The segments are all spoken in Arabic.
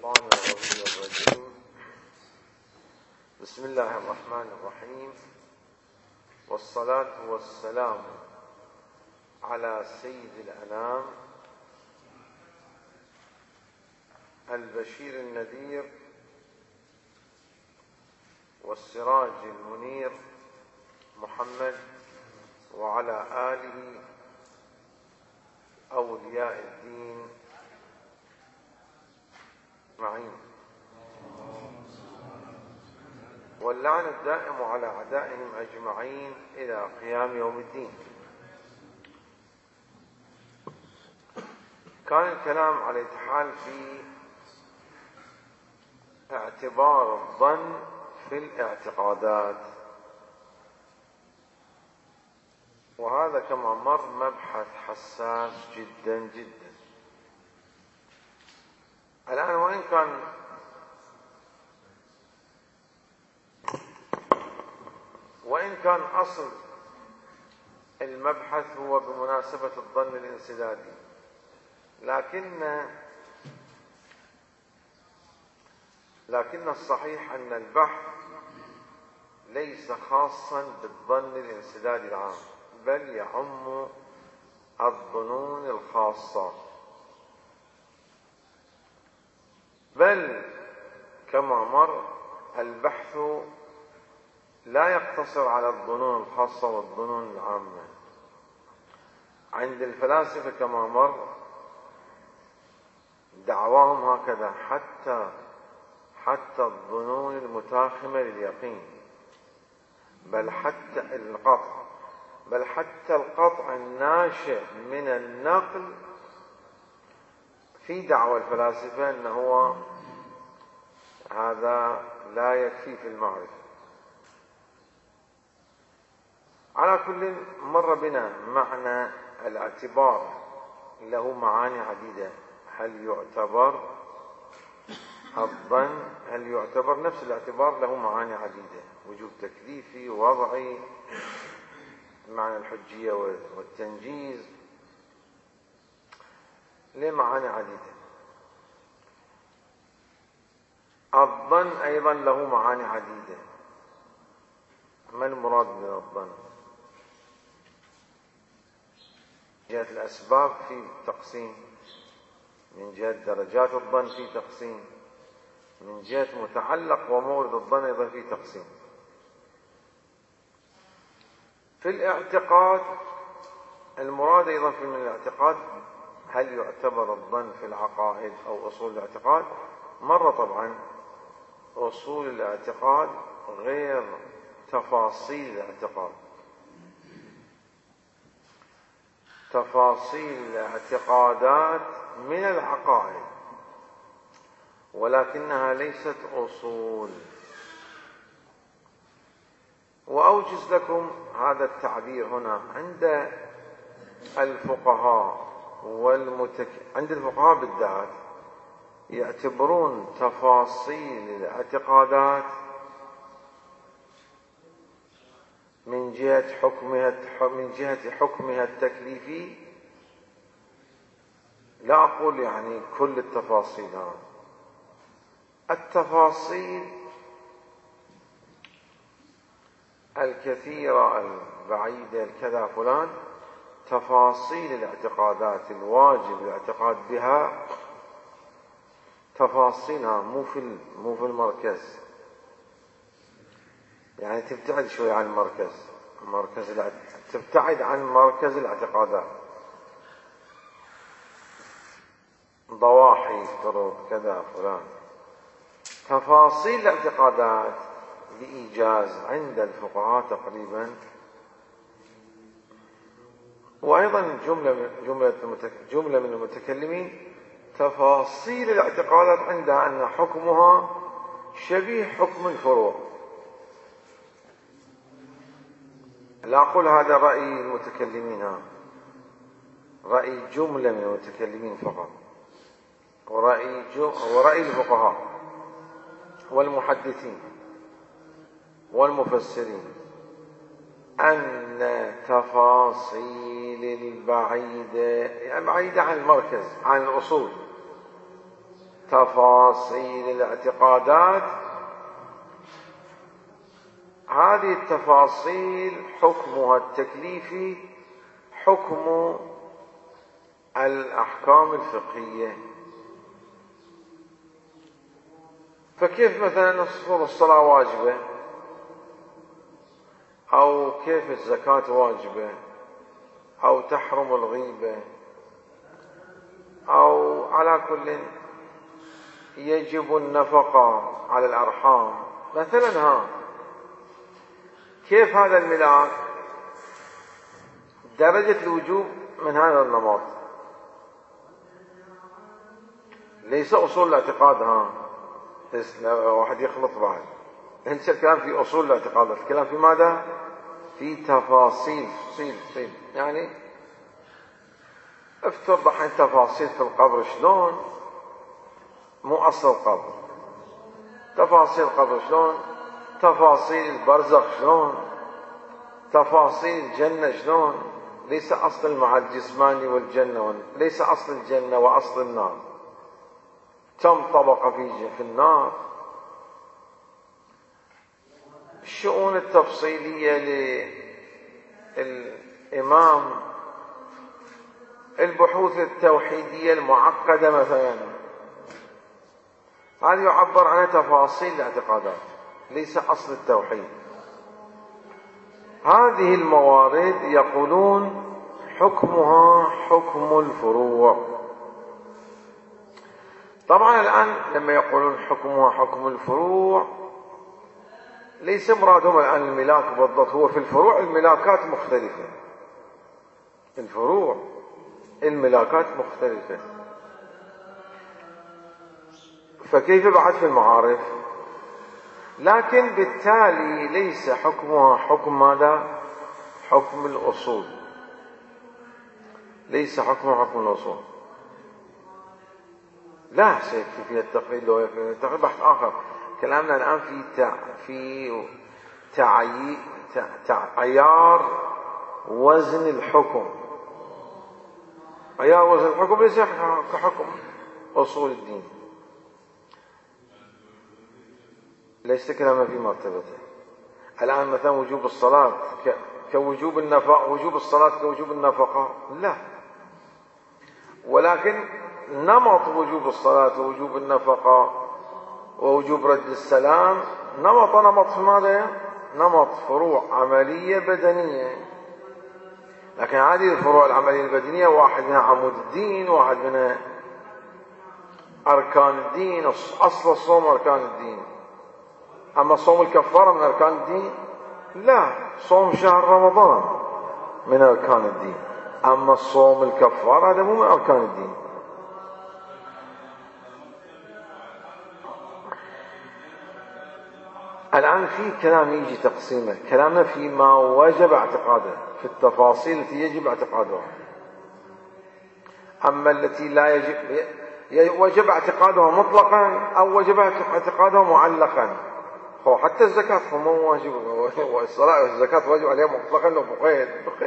الشيطان الرجيم. بسم الله الرحمن الرحيم، والصلاة والسلام على سيد الأنام البشير النذير والسراج المنير محمد وعلى آله أولياء الدين أجمعين، واللعن الدائم على أعدائهم أجمعين إلى قيام يوم الدين. كان الكلام على الحال في اعتبار الظن في الاعتقادات، وهذا كما مر مبحث حساس جدا جدا. الآن وإن كان أصل المبحث هو بمناسبة الظن الانسدادي، لكن الصحيح أن البحث ليس خاصا بالظن الانسدادي العام، بل يعم الظنون الخاصة، بل كما مر البحث لا يقتصر على الظنون الخاصة والظنون العامة. عند الفلاسفة كما مر دعواهم هكذا حتى الظنون المتاخمة لليقين، بل حتى القطع الناشئ من النقل في دعوى الفلاسفة أنه هذا لا يكفي في المعرفة. على كل مر بنا معنى الاعتبار له معاني عديدة. هل يعتبر نفس الاعتبار له معاني عديدة، وجوب تكليفي ووضعي، معنى الحجية والتنجيز، له معاني عديدة. الظن أيضا له معاني عديدة. ما المراد من الظن؟ من جهة الأسباب في تقسيم، من جهة درجات الظن في تقسيم، من جهة متعلق ومورد الظن أيضا في تقسيم. في الاعتقاد المراد أيضا من الاعتقاد، هل يعتبر الظن في العقائد أو أصول الاعتقاد؟ مر طبعا أصول الاعتقاد غير تفاصيل الاعتقاد. تفاصيل الاعتقادات من العقائد، ولكنها ليست أصول. وأوجز لكم هذا التعبير هنا. عند الفقهاء عند الفقهاء بالذات يعتبرون تفاصيل الاعتقادات من جهة حكمها التكليفي. لا أقول يعني كل التفاصيل، التفاصيل الكثيرة البعيدة الكذا فلان، تفاصيل الاعتقادات الواجب الاعتقاد بها تفاصيلها مو في المركز، يعني تبتعد شوي عن تبتعد عن مركز الاعتقادات، ضواحي طرق كذا فلان. تفاصيل الاعتقادات بإيجاز عند الفقهاء تقريبا، وأيضا جملة من المتكلمين، تفاصيل الاعتقادات عندها أن حكمها شبيه حكم الفروع. لا أقول هذا رأي المتكلمين، رأي جملة من المتكلمين فقط، ورأي الفقهاء والمحدثين والمفسرين، أن تفاصيل البعيدة، يعني بعيدة عن المركز، عن الأصول، تفاصيل الاعتقادات. هذه التفاصيل حكمها التكليفي حكم الأحكام الفقهية. فكيف مثلا نصفر الصلاة واجبة، أو كيف الزكاة واجبة، أو تحرم الغيبة، أو على كل يجب النفقة على الأرحام مثلا. كيف هذا الملاك درجة الوجوب من هذا النمط؟ ليس أصول الاعتقاد واحد يخلط بعد. ليس الكلام في أصول الاعتقاد، الكلام في ماذا؟ في تفاصيل. يعني افترض الحين تفاصيل في القبر شلون، مو أصل القبر، تفاصيل القبر شلون، تفاصيل البرزخ شلون، تفاصيل الجنة شلون. ليس أصل المعنى الجسماني والجنة، ليس أصل الجنة وأصل النار، كم طبقة في النار. الشؤون التفصيلية للإمام، البحوث التوحيدية المعقدة مثلا، هذه يعبر عنها تفاصيل الاعتقادات، ليس أصل التوحيد. هذه الموارد يقولون حكمها حكم الفروع. طبعا الآن لما يقولون حكمها حكم الفروع، ليس مرادهم الآن الملاك بالضبط، هو في الفروع الملاكات مختلفة، الفروع الملاكات مختلفة. فكيف بعد في المعارف؟ لكن بالتالي ليس حكمها حكم ماذا؟ حكم الأصول، ليس حكمها حكم الأصول. لا سيكفي فيها التقليد، لو يكفي التقليد بحث آخر. كلامنا الآن في عيار وزن الحكم. عيار وزن الحكم ليس كحكم أصول الدين، ليس كلامنا في مرتبته. الآن مثلا وجوب الصلاة كوجوب النفقة، وجوب الصلاة كوجوب النفقة، لا. ولكن نمط وجوب الصلاة ووجوب النفقة ووجوب رد السلام نمط في ماذا؟ نمط فروع عملية بدنية. لكن هذه الفروع العملية البدنية واحد منها عمود الدين، واحد منها أركان الدين. أصل الصوم أركان الدين. أما صوم الكفارة من أركان الدين؟ لا، صوم شهر رمضان من أركان الدين، أما الصوم الكفارة هذا مو من أركان الدين. الآن في كلام يجي تقسيمه، كلامنا فيما وجب اعتقاده، في التفاصيل التي يجب اعتقادها. أما التي لا وجب اعتقادها مطلقا أو وجب اعتقادها معلقا. حتى الزكاة مو واجب، والصلاة والزكاة واجب عليها مطلقا لو بقيد.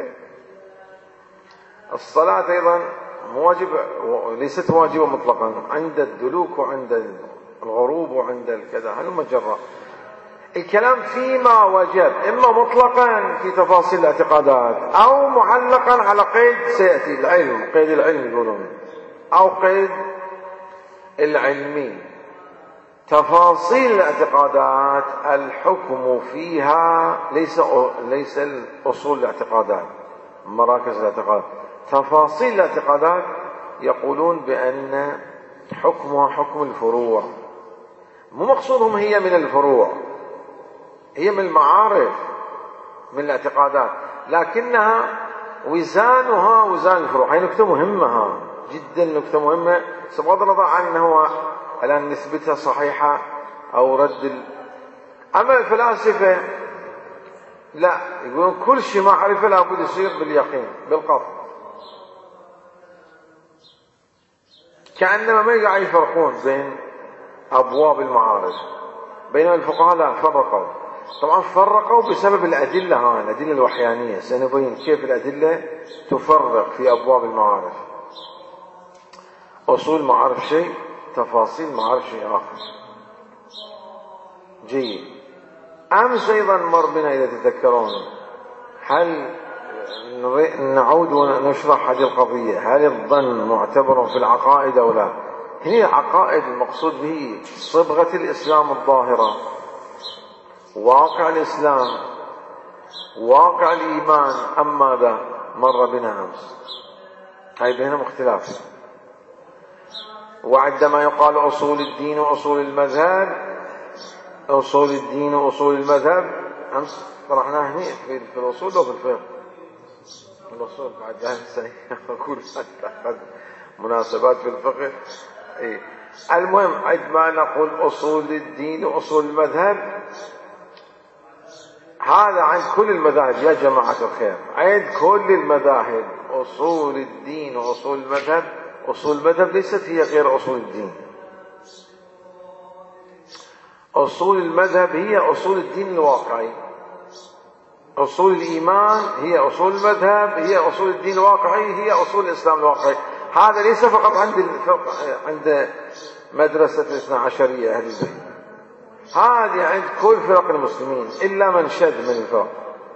الصلاة أيضا واجب، ليست واجبة مطلقا، عند الدلوك وعند الغروب وعند الكذا، هالمجرة. الكلام فيما وجب إما مطلقا في تفاصيل الاعتقادات، أو معلقا على قيد سيأتي العلم، قيد العلم يقولون، أو قيد العلمي. تفاصيل الاعتقادات الحكم فيها ليس الأصول الاعتقادات، مراكز الاعتقاد. تفاصيل الاعتقادات يقولون بأن حكمها حكم الفروع. مو مقصودهم هي من الفروع، هي من المعارف، من الاعتقادات، لكنها وزانها وزان الفروع. هي نكتة مهمة جدا، نكتة مهمة، بغض النظر عن أنه الآن نسبتها صحيحة أو رد أما الفلاسفة لا، يقولون كل شيء معرفة لابد يصير باليقين بالقطع، كأنما ما يقع يفرقون بين أبواب المعارف. بينما الفقهاء لا، فرقوا. طبعا فرقوا بسبب الأدلة، الأدلة الوحيانية. سنبين كيف الأدلة تفرق في أبواب المعارف. أصول المعارف شيء تفاصيل معارف شيء آخر. جيد. أمس أيضا مر بنا إذا تذكرون، هل نعود ونشرح هذه القضية، هل الظن معتبر في العقائد أو لا؟ هي عقائد المقصود به صبغة الإسلام الظاهرة، واقع الإسلام، واقع الإيمان، أم ماذا؟ مر بنا أمس. هاي بينهم اختلاف. وعندما يقال أصول الدين وأصول المذهب، أصول الدين وأصول المذهب أمس طرحناه هنا في الأصول وفي الفقه. الأصول بعد ذلك أقول مناسبات في الفقه. المهم عندما نقول أصول الدين وأصول المذهب، هذا عند كل المذاهب يا جماعة الخير، عند كل المذاهب أصول الدين وأصول المذهب. أصول المذهب ليست هي غير أصول الدين. أصول المذهب هي أصول الدين الواقعي، أصول الإيمان هي أصول المذهب، هي أصول الدين الواقعي، هي أصول الإسلام الواقعي. هذا ليس فقط عند مدرسة الاثنى عشرية أهل البيت، هذه عند كل فرق المسلمين إلا من شد من الفرق.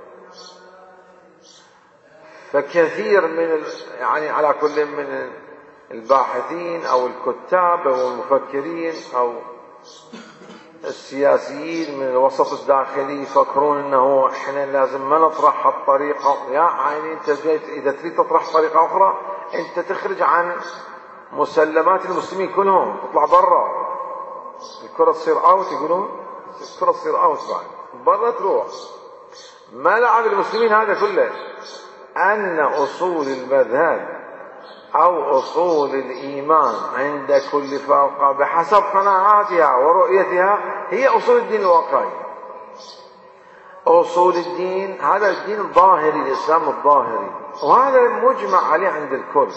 فكثير من يعني على كل من الباحثين أو الكتاب أو المفكرين أو السياسيين من الوسط الداخلي يفكرون انه احنا لازم ما نطرح الطريقة. يا عيني انت اذا تريد تطرح طريقة اخرى انت تخرج عن مسلمات المسلمين كلهم، تطلع برا الكرة تصير اوت، يقولون الكرة تصير اوت بعد برا تروح. ما لعب المسلمين هذا كله ان اصول المذهب أو أصول الإيمان عند كل فرقة بحسب قناعاتها ورؤيتها هي أصول الدين الواقعي. أصول الدين هذا الدين الظاهري، الإسلام الظاهري، وهذا مجمع عليه عند الكل.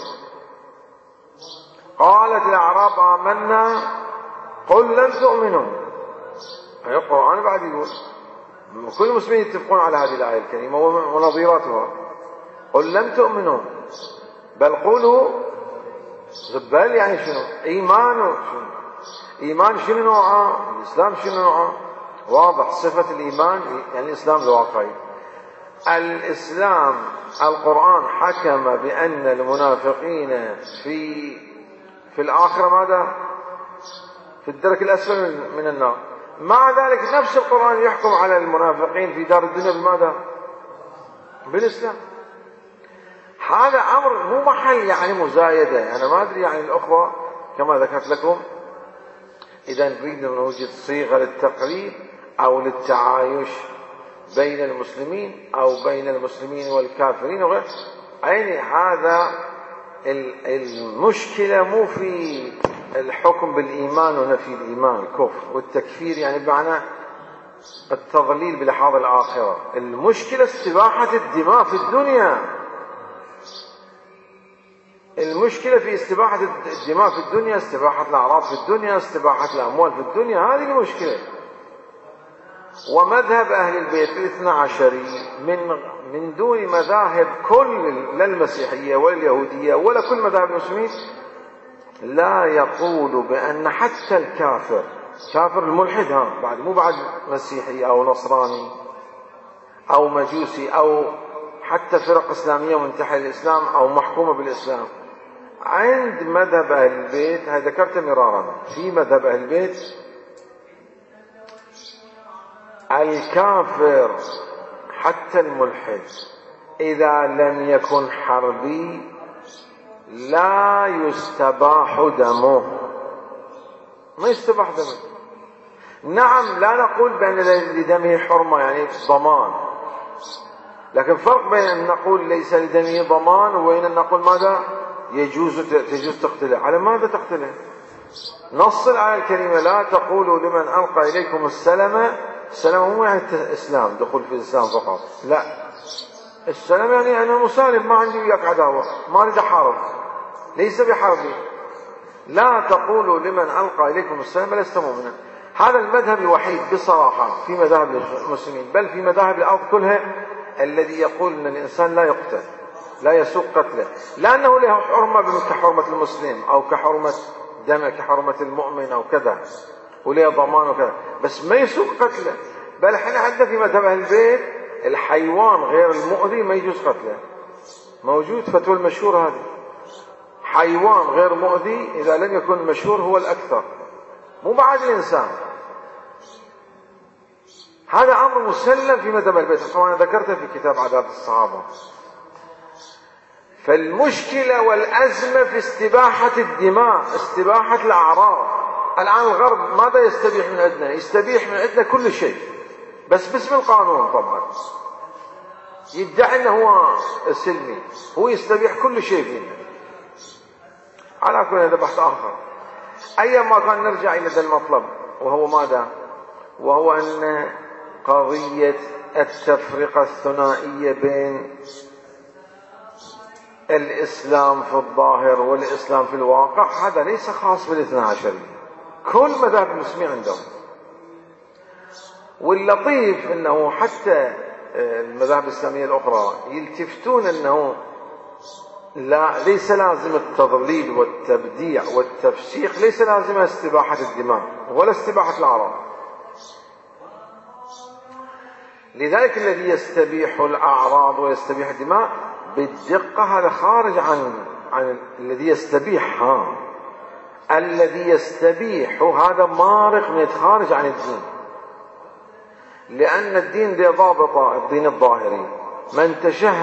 قالت الأعراب آمنا قل لم تؤمنوا. هذا القرآن بعد يقول كل المسلمين يتفقون على هذه الآية الكريمة ونظيراتها. قل لم تؤمنوا بل قولوا. بل يعني شنو؟ إيمان شنو؟ إيمان شنو نوعه؟ الإسلام شنو نوعه؟ واضح. صفة الإيمان يعني الإسلام الواقعي. الإسلام القرآن حكم بأن المنافقين في الآخرة ماذا؟ في الدرك الأسفل من النار. مع ذلك نفس القرآن يحكم على المنافقين في دار الدنيا بماذا؟ بالإسلام. هذا أمر مو محل يعني مزايدة. أنا ما أدري يعني الأخوة كما ذكرت لكم إذا نريد أن نوجد صيغة للتقريب أو للتعايش بين المسلمين أو بين المسلمين والكافرين وغير، يعني هذا المشكلة مو في الحكم بالإيمان ونفي الإيمان، الكفر والتكفير يعني بمعنى التضليل بلحاظ الآخرة. المشكلة استباحة الدماء في الدنيا. المشكلة في استباحة الدماء في الدنيا، استباحة الأعراض في الدنيا، استباحة الأموال في الدنيا، هذه المشكلة. ومذهب أهل البيت الاثنى عشري من دون مذاهب كل لا المسيحية ولا اليهودية ولا كل مذاهب المسلمين لا يقول بأن حتى الكافر، كافر الملحد بعد مو بعد مسيحي أو نصراني أو مجوسي أو حتى فرق إسلامية منتحلة الإسلام أو محكومة بالإسلام، عند مذهب أهل البيت، هذا ذكرت مرارا، في مذهب أهل البيت الكافر حتى الملحد إذا لم يكن حربي لا يستباح دمه، ما يستباح دمه. نعم لا نقول بأن لدمه حرمة يعني ضمان، لكن فرق بين أن نقول ليس لدمه ضمان وبين أن نقول ماذا تجوز تقتله. على ماذا تقتله؟ نص الآية الكريمة لا تقولوا لمن ألقى إليكم السلام. السلام مو يعني الإسلام دخول في الإسلام فقط، لا، السلام يعني أنا مسالم ما عندي وياك عداوة، ما أريد أحارب، ليس بحربي. لا تقولوا لمن ألقى إليكم السلام لست مؤمنا. هذا المذهب الوحيد بصراحة في مذاهب المسلمين بل في مذاهب الأرض كلها الذي يقول أن الإنسان لا يقتل، لا يسوق قتله، لأنه له حرمة كحرمة المسلم أو كحرمة دمك حرمة المؤمن أو كذا وليه ضمان وكذا، بس ما يسوق قتله. بل احنا عندنا في مذهب أهل البيت الحيوان غير المؤذي ما يجوز قتله، موجود فتوى المشهور هذه، حيوان غير مؤذي إذا لم يكن المشهور هو الأكثر، مو بعد الإنسان. هذا أمر مسلم في مذهب البيت، طبعا ذكرته في كتاب عادات الصحابة. فالمشكلة والأزمة في استباحة الدماء، استباحة الأعراض. الآن الغرب ماذا يستبيح من عندنا؟ يستبيح من عندنا كل شيء، بس باسم القانون طبعا، يدعي أنه هو سلمي، هو يستبيح كل شيء فينا. على كل هذا بحث آخر. أيما كان نرجع إلى هذا المطلب، وهو ماذا؟ وهو أن قضية التفرقة الثنائية بين الإسلام في الظاهر والإسلام في الواقع هذا ليس خاص بالاثنى عشرية، كل مذاهب المسلمين عندهم. واللطيف أنه حتى المذاهب الإسلامية الأخرى يلتفتون أنه ليس لازم التضليل والتبديع والتفسيق، ليس لازم استباحة الدماء ولا استباحة الأعراض. لذلك الذي يستبيح الأعراض ويستبيح الدماء بالدقة هذا خارج عن الذي يستبيح. الذي يستبيح هذا مارق من خارج عن الدين، لأن الدين ذي ضابطة، الدين الظاهري من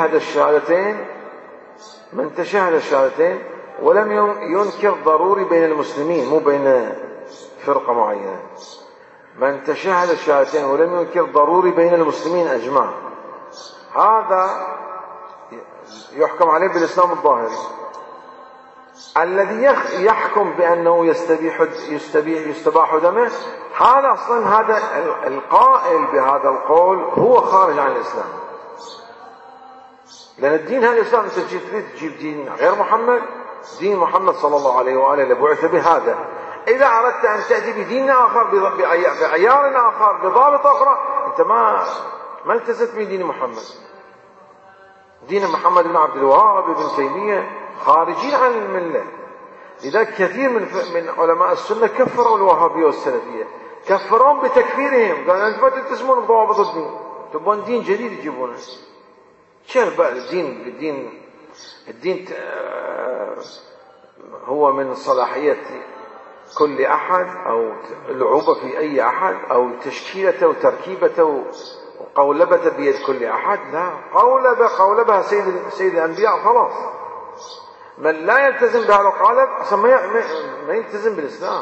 تشهد الشهادتين ولم ينكر ضروري بين المسلمين، مو بين فرقة معينة، من تشهد الشهادتين ولم ينكر ضروري بين المسلمين أجمع، هذا يحكم عليه بالإسلام الظاهري. الذي يحكم بأنه يستباح دمه، هذا أصلا هذا القائل بهذا القول هو خارج عن الإسلام، لأن الدين هذا الإسلام. أنت تجيب دين غير محمد، دين محمد صلى الله عليه وآله اللي بعث بهذا. إذا أردت أن تأتي بدين آخر بعيار آخر بضابط أخرى، أنت ما التزمت بدين محمد. دين محمد بن عبد الوهاب بن تيمية خارجين عن الملة. لذلك كثير من علماء السنة كفروا الوهابية والسلفية، كفرون بتكفيرهم، قالوا أنتم ما تلتزمون بضوابط الدين، تبون دين جديد يجيبونه. شنو بقى الدين هو من صلاحية كل أحد، أو العوبة في أي أحد، أو تشكيلته وتركيبته وقولبته بيد كل أحد. لا، قولبها سيد الأنبياء خلاص. من لا يلتزم بهذا القالب أصلا ما يلتزم بالإسلام.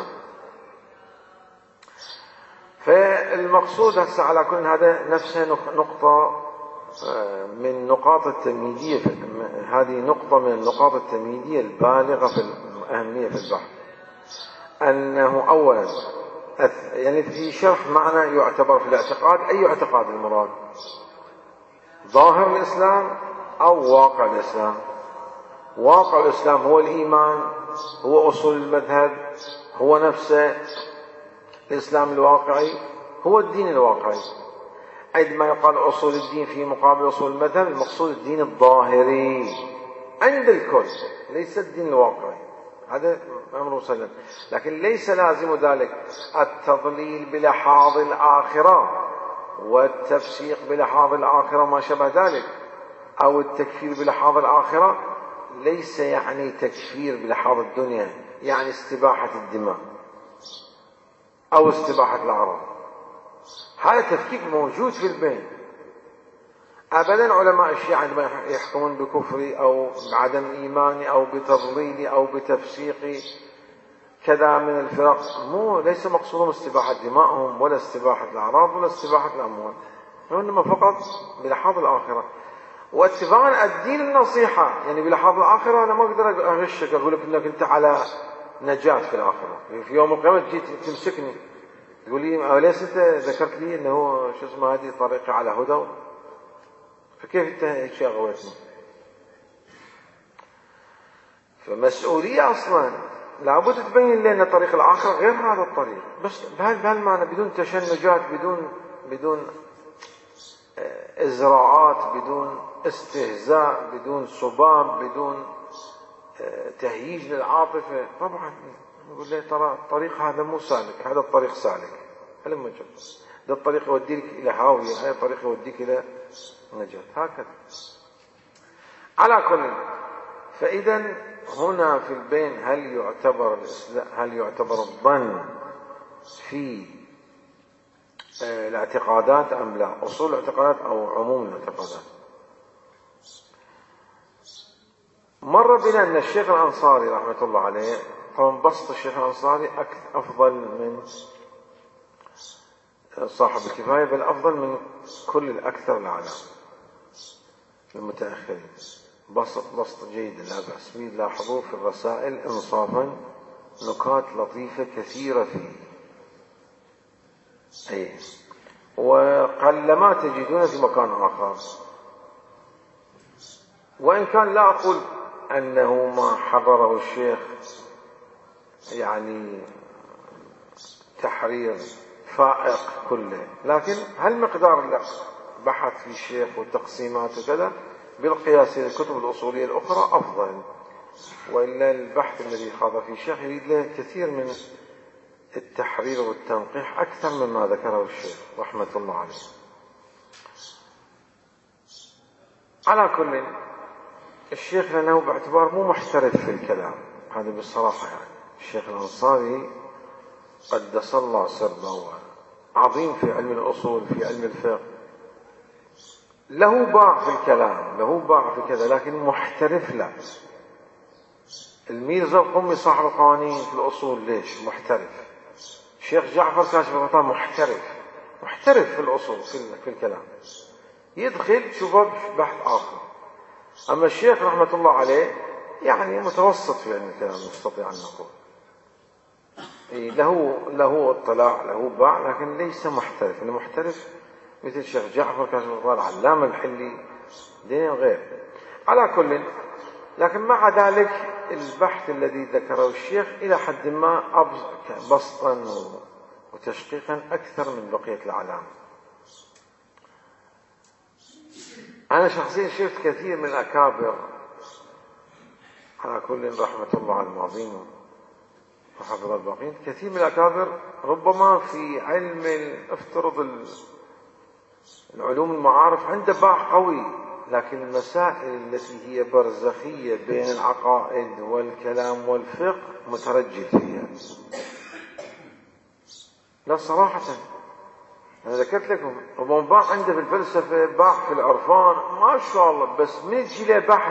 فالمقصود هسه على كل هذا نفسه نقطة من نقاط التمهيدية، هذه نقطة من النقاط التمهيدية البالغة في الأهمية في البحث، أنه أولا يعني في شرح معنى يعتبر في الاعتقاد. أي اعتقاد المراد؟ ظاهر الإسلام أو واقع الإسلام؟ واقع الإسلام هو الإيمان، هو أصول المذهب، هو نفسه الإسلام الواقعي، هو الدين الواقعي. عندما يقال أصول الدين في مقابل أصول المذهب، المقصود الدين الظاهري عند الكل، ليس الدين الواقعي. هذا أمر مسلم، لكن ليس لازم ذلك التضليل بلحاظ الآخرة والتفسيق بلحاظ الآخرة ما شابه ذلك، أو التكفير بلحاظ الآخرة ليس يعني تكفير بلحاظ الدنيا، يعني استباحة الدماء أو استباحة الأعراض. هذا تفكيك موجود في البين. أبدا علماء الشيعة عندما يحكمون بكفري أو بعدم إيماني أو بتضليلي أو بتفسيقي كذا من الفرق، ليس مقصودهم استباحة دمائهم ولا استباحة الأعراض ولا استباحة الأموال، وإنما فقط بلحاظ الآخرة. واتباعا الدين النصيحة، يعني بلحاظ الآخرة أنا ما أقدر أغشك أقول لك أنك أنت على نجاة في الآخرة. في يوم القيامة تجي تمسكني تقول لي ليش أنت ذكرت لي أنه هذه طريقة على هدى، فكيف أنت هيك شيء غويتني؟ فمسؤولية أصلا لابد تبين لنا طريق الآخرة غير هذا الطريق. بس بهالمعنى بدون تشنجات، بدون إزراعات، بدون استهزاء، بدون صباب، بدون تهييج للعاطفة. طبعا يقول له ترى الطريق هذا مو سالك، هذا الطريق سالك، هلما جرب، ده الطريق يوديك إلى هاوية، هذا الطريق يوديك إلى نجاة، هكذا. على كل، فإذا هنا في البين هل يعتبر الظن في الاعتقادات أم لا؟ أصول الاعتقادات أو عموم الاعتقادات؟ مر بنا أن الشيخ الأنصاري رحمة الله عليه، طبعا بسط الشيخ الأنصاري أفضل من صاحب الكفاية، بل أفضل من كل الأكثر الأعلام المتأخرين، بسط جيد لا بأس به. لاحظوا في الرسائل إنصافا نكات لطيفة كثيرة فيه، وقلما تجدون في مكان آخر. وإن كان لا أقول أنه ما حرره الشيخ يعني تحرير فائق كله، لكن هل مقدار بحث في الشيخ والتقسيمات وكذا بالقياس الكتب الأصولية الأخرى أفضل، وإلا البحث الذي خاض فيه الشيخ يريد له كثير من التحرير والتنقيح أكثر مما ذكره الشيخ رحمة الله عليه. على كل، الشيخ لأنه باعتبار مو محترف في الكلام، هذا بالصراحة يعني الشيخ الأنصاري قدس الله سره، عظيم في علم الأصول، في علم الفقه، له باع في الكلام، له باع في كذا، لكن محترف لا. الميرزا القمي صاحب القوانين في الأصول ليش محترف؟ الشيخ جعفر كاشف الغطاء محترف في الأصول، في الكلام، يدخل شباب بحث آخر. أما الشيخ رحمة الله عليه يعني متوسط في علم الكلام، نستطيع أن نقول له اطلاع، له باع، لكن ليس محترف. المحترف مثل الشيخ جعفر كاشف الغطاء، العلامة الحلي، دين غير. على كل، لكن مع ذلك البحث الذي ذكره الشيخ إلى حد ما بسطا وتشقيقا أكثر من بقية الأعلام. أنا شخصيا شفت كثير من الأكابر، على كل رحمة الله على الماضين وحفظ الباقين، كثير من الأكابر ربما في علم افترض العلوم المعارف عنده باع قوي، لكن المسائل التي هي برزخية بين العقائد والكلام والفقه مترجل فيها. لا صراحة أنا ذكرت لكم ربما باع عنده في الفلسفة، باع في العرفان ما شاء الله، بس من يجي له بحث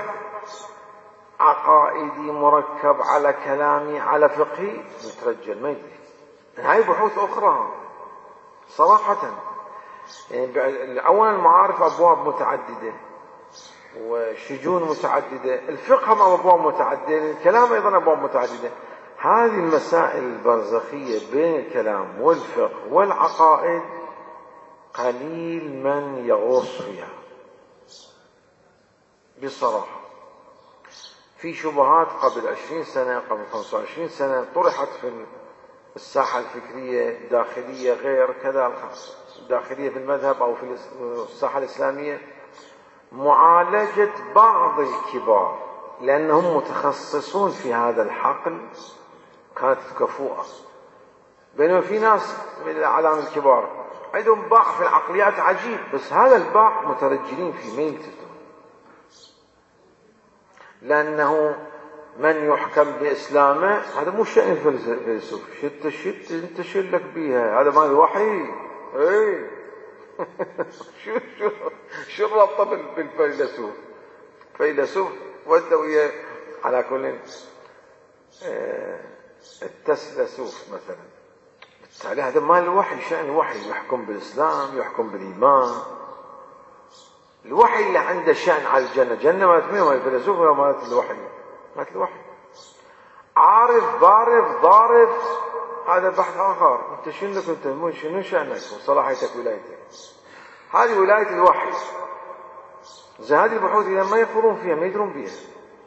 عقائدي مركب على كلامي على فقهي مترجل، ما يدري. هاي بحوث أخرى صراحة. يعني أولا المعارف أبواب متعددة وشجون متعددة، الفقه هم أبواب متعددة، الكلام أيضا أبواب متعددة. هذه المسائل البرزخية بين الكلام والفقه والعقائد قليل من يغوص فيها بصراحة. في شبهات قبل 20 سنة قبل 25 سنة طرحت في الساحة الفكرية الداخلية غير كذا، داخلية في المذهب أو في الساحة الإسلامية، معالجة بعض الكبار لأنهم متخصصون في هذا الحقل كانت كفوءة، بينما في ناس من الأعلام الكبار عندهم باع في العقليات عجيب، بس هذا الباع مترجلين فيه ما يمتثلون، لأنه من يحكم بإسلامه هذا مو شأن الفيلسوف، شت انت شلك بيها، هذا مال وحي. ايه شو الرابطة بالفيلسوف؟ فيلسوف ودوا وياه على كل التسلسوف مثلا، بالتالي هذا مال الوحي، شأن الوحي، يحكم بالإسلام، يحكم بالإيمان. الوحي اللي عنده شأن على الجنة، جنة مالت مين؟ مالت الفيلسوف ولا مالت الوحي؟ مالت الوحي. عارف بارف ضارف هذا بحث آخر، انت شنك، انت شنو شأنك وصلاحيتك ولايتك، هذه ولاية الوحي. زي هذه البحوث إذا ما يفرون فيها ما يدرون بها،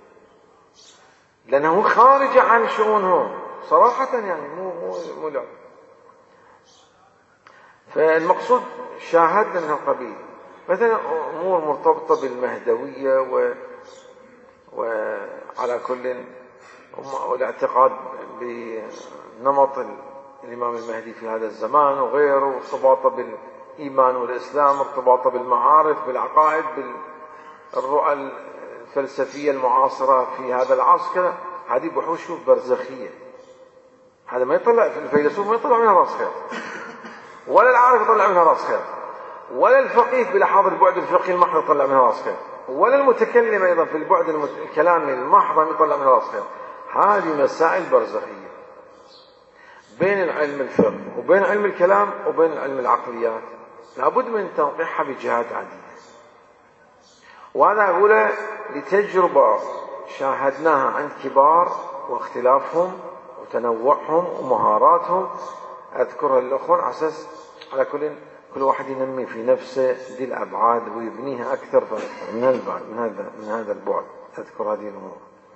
لأنه خارج عن شؤونهم صراحة، يعني مو لا. فالمقصود شاهدنا من القبيل مثلا أمور مرتبطة بالمهدوية وعلى كل والاعتقاد بنمط الإمام المهدي في هذا الزمان وغيره، ارتباطه بالإيمان والإسلام، ارتباطه بالمعارف، بالعقائد، بالرؤى الفلسفية المعاصرة في هذا العصر كذا. هذه بحوث برزخية. هذا ما يطلع في الفيلسوف، ما يطلع منها راس خير، ولا العارف يطلع منها راس خير، ولا الفقيه بلحاظ البعد الفقهي المحض يطلع منها راس خير، ولا المتكلم أيضا في البعد الكلامي المحض يطلع منها راس خير. هذه مسائل برزخية بين علم الفقه وبين علم الكلام وبين علم العقليات، لابد من تنقيحها بجهات عديدة. وهذا أقوله لتجربة شاهدناها عند كبار واختلافهم وتنوعهم ومهاراتهم، أذكرها للأخوان على أساس على كل واحد ينمي في نفسه ذي الأبعاد ويبنيها أكثر من هذا البعد. أذكر هذه الأمور.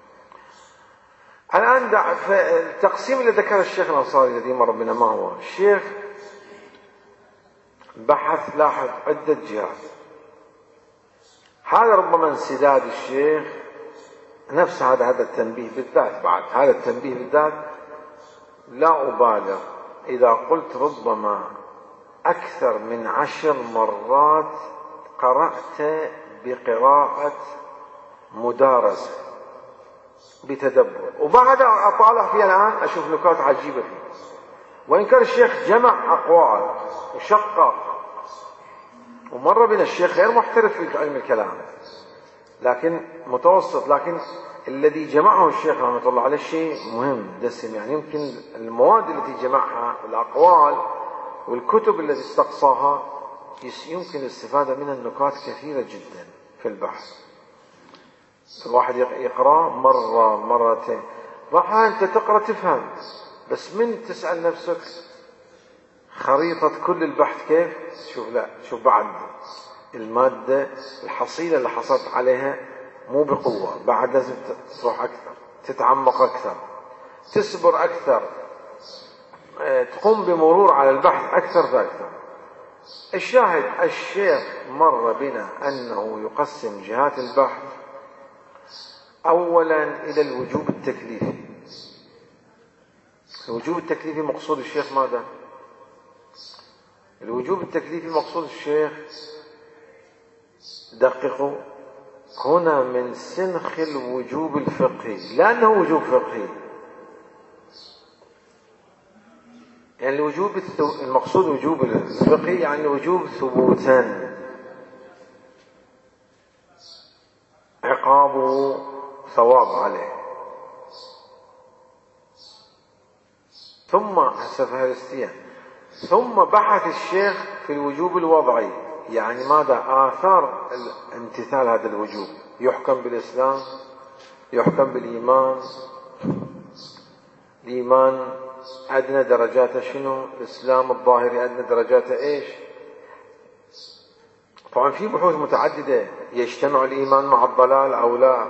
الآن التقسيم اللي ذكر الشيخ الأنصاري الذي مر بنا، ما هو الشيخ بحث لاحظ عدة جهات. هذا ربما انسداد الشيخ نفس هذا التنبيه بالذات. بعد هذا التنبيه بالذات لا أبالغ إذا قلت ربما أكثر من 10 مرات قرأت بقراءة مدارسة بتدبر، وبعد أطالع فيه الآن أشوف نكات عجيبة فيه. وإن كان الشيخ جمع أقوال وشقق، ومر بنا الشيخ غير محترف في علم الكلام لكن متوسط، لكن الذي جمعه الشيخ رحمه الله عليه شيء مهم دسم. يعني يمكن المواد التي جمعها والأقوال والكتب التي استقصاها يمكن الاستفادة منها النكات كثيرة جدا في البحث. الواحد يقرأ مرة مرتين، راح أنت تقرأ تفهم، بس من تسأل نفسك خريطة كل البحث كيف، شوف بعد المادة الحصيلة اللي حصلت عليها مو بقوة، بعد لازم تروح أكثر، تتعمق أكثر، تصبر أكثر، تقوم بمرور على البحث أكثر فأكثر. الشاهد الشيخ مر بنا أنه يقسم جهات البحث أولا إلى الوجوب التكليفي. الوجوب التكليفي مقصود الشيخ ماذا؟ الوجوب التكليفي مقصود الشيخ دققوا هنا من سنخ الوجوب الفقهي، لا أنه وجوب فقهي. يعني الوجوب المقصود وجوب الفقهي يعني وجوب ثبوتا، عقابه ثواب عليه. ثم السفهرستية، ثم بحث الشيخ في الوجوب الوضعي، يعني ماذا؟ آثار امتثال هذا الوجوب. يحكم بالإسلام، يحكم بالإيمان. الإيمان أدنى درجاته شنو؟ الإسلام الظاهري أدنى درجاته إيش؟ طبعا في بحوث متعددة، يجتمع الإيمان مع الضلال أو لا؟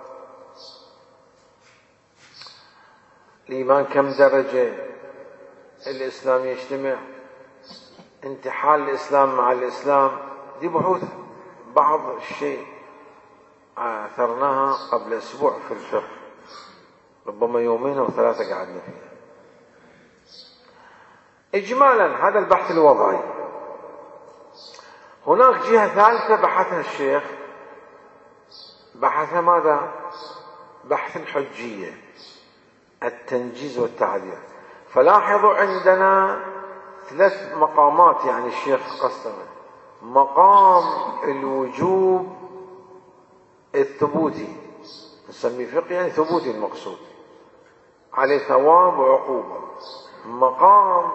الإيمان كم درجة؟ الإسلام يجتمع؟ انتحال الإسلام مع الإسلام؟ دي بحوث بعض الشيء أثرناها قبل أسبوع في الفقه، ربما يومين أو 3 قعدنا فيها. إجمالا هذا البحث الوضعي. هناك جهة ثالثة بحثها الشيخ، بحثها ماذا؟ بحث الحجية، التنجيز والتعديل. فلاحظوا عندنا 3 مقامات، يعني الشيخ قسمه: مقام الوجوب الثبوتي نسميه فقه، يعني ثبوتي المقصود عليه ثواب وعقوبة. مقام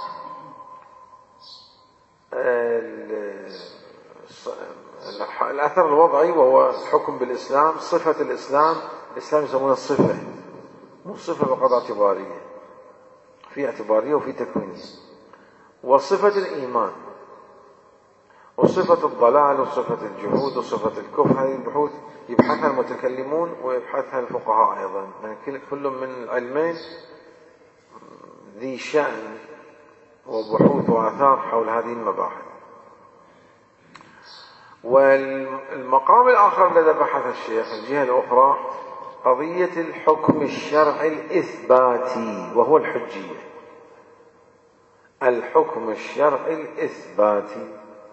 الأثر الوضعي وهو الحكم بالإسلام، صفة الإسلام. الإسلام يسمونه الصفة، مو صفة فقط اعتبارية، في اعتبارية وفي تكوينية. وصفة الإيمان، وصفة الضلال، وصفة الجحود، وصفة الكفر. هذه البحوث يبحثها المتكلمون ويبحثها الفقهاء أيضا، يعني كل من العلمين ذي شأن وبحوث وآثار حول هذه المباحث. والمقام الآخر الذي بحث الشيخ، الجهة الأخرى، قضية الحكم الشرعي الإثباتي وهو الحجية. الحكم الشرعي الإثباتي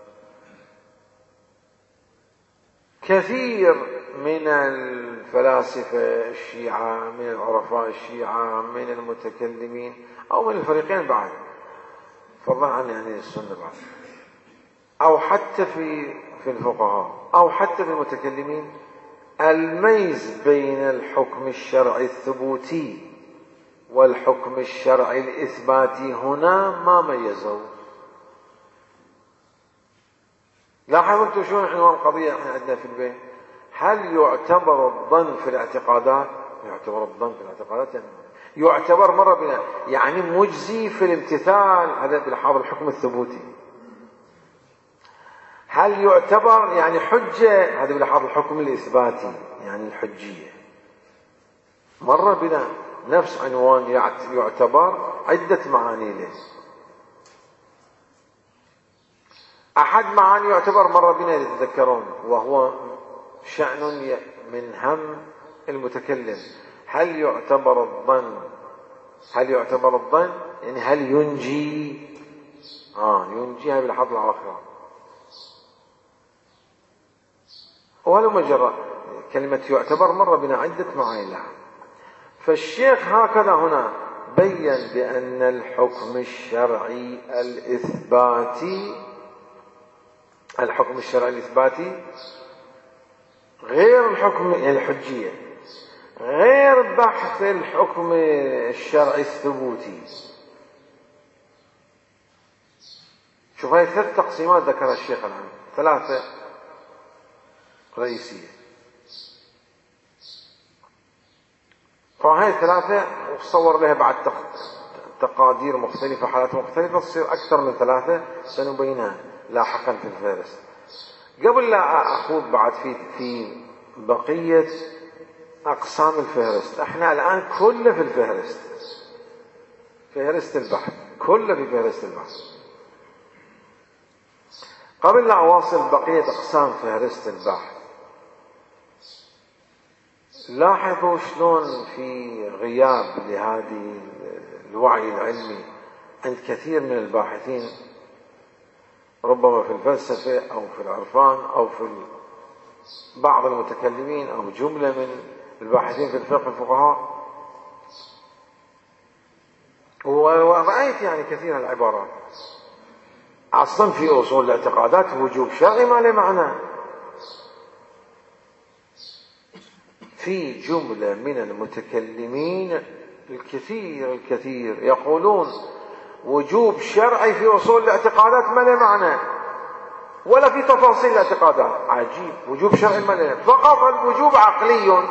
كثير من الفلاسفة الشيعة، من العرفاء الشيعة، من المتكلمين أو من الفريقين بعد، فضلا عن يعني السنة بعد، أو حتى في الفقهاء أو حتى في المتكلمين، الميز بين الحكم الشرعي الثبوتي والحكم الشرعي الإثباتي هنا ما ميزوا. لاحظوا انتم شلون عنوان القضية احنا عندنا في البيت؟ هل يعتبر الظن في الاعتقادات؟ يعتبر الظن في الاعتقادات يعتبر مرة بنا يعني مجزي في الامتثال، هذا بلحاظ الحكم الثبوتي. هل يعتبر يعني حجة؟ هذا بلحاظ الحكم الإثباتي يعني الحجية. مرة بنا نفس عنوان يعتبر عدة معاني له. أحد معاني يعتبر مرة بنا يتذكرون، وهو شأن من هم المتكلم. هل يعتبر الظن يعني هل ينجي؟ ينجيها بلحظ الآخرة. وهذا مجرد كلمة يعتبر مرة بنا عدة معاني لها. فالشيخ هكذا هنا بين بأن الحكم الشرعي الإثباتي غير الحكم الحجية، غير بحث الحكم الشرعي الثبوتي. شوف هاي 3 تقسيمات ذكرها الشيخ الآن، 3 رئيسية. فهاي 3 وصور لها بعد تقادير مختلفة، حالات مختلفة، تصير أكثر من 3 سنبينها لاحقا في الفهرست. قبل لا أخوض بعد في بقية أقسام الفهرست، احنا الآن كله في الفهرست، فهرست البحث، كله في فهرست البحث. قبل لا أواصل بقية أقسام فهرست البحث، لاحظوا شلون في غياب لهذه الوعي العلمي عند كثير من الباحثين، ربما في الفلسفة أو في العرفان أو في بعض المتكلمين أو جملة من الباحثين في الفقه الفقهاء. ورأيت يعني كثير العبارات أصلا في أصول الاعتقادات وجوب شرعي ما له معنى. في جملة من المتكلمين الكثير يقولون وجوب شرعي في أصول الاعتقادات ما له معنى، ولا في تفاصيل الاعتقادات. عجيب، وجوب شرعي ما له، فقط الوجوب عقلي.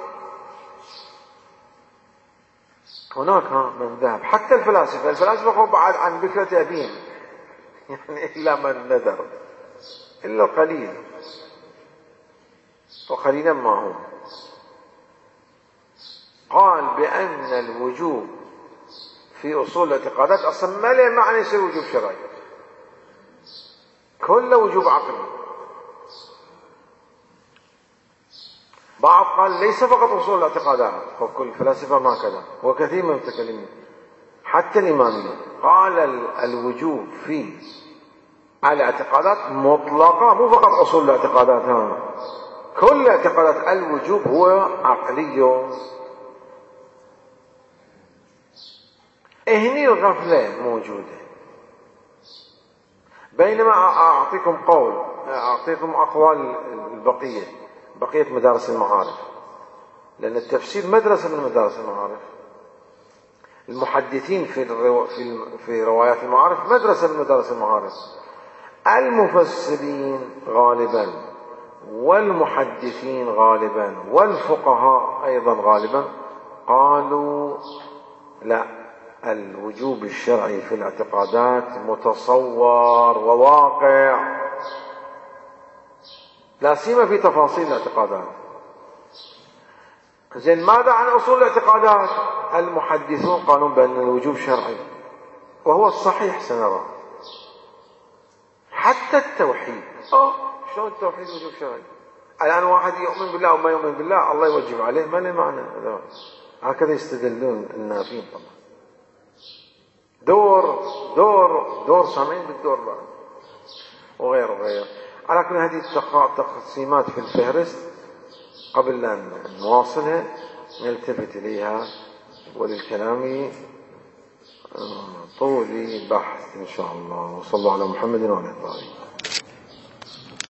هناك من ذهب حتى الفلاسفة هم بعد عن بكرة أبيهم يعني إلا من ندر، إلا القليل وقليلا ما هم، قال بأن الوجوب في أصول الاعتقادات أصلا ما له معنى يصير وجوب شرعي، كله وجوب عقلي. بعض قال ليس فقط أصول الاعتقادات، وكل الفلاسفة ما كذا، وكثير من المتكلمين حتى الإمامية قال الوجوب في الاعتقادات مطلقة، مو فقط أصول الاعتقادات، كل اعتقادات الوجوب هو عقلي. هني الغفلة موجودة. بينما أعطيكم أقوال بقية مدارس المعارف، لأن التفسير مدرسة من مدارس المعارف. المحدثين في روايات المعارف مدرسة من مدارس المعارف. المفسرين غالبا والمحدثين غالبا والفقهاء أيضا غالبا قالوا لا، الوجوب الشرعي في الاعتقادات متصور وواقع، لا سيما في تفاصيل الاعتقادات. زين، ماذا عن أصول الاعتقادات؟ المحدثون قالوا بأن الوجوب شرعي، وهو الصحيح سنرى. حتى التوحيد، شلون التوحيد وجوب شرعي؟ الآن واحد يؤمن بالله أو ما يؤمن بالله الله يوجب عليه، ما له معنى. هكذا يستدلون النافين. طبعا دور سامعين بالدور بعد وغير. على كل هذه التقسيمات في الفهرست قبل أن نواصلها نلتفت إليها، وللكلام طول بحث إن شاء الله. وصلى الله على محمد وعلى آله.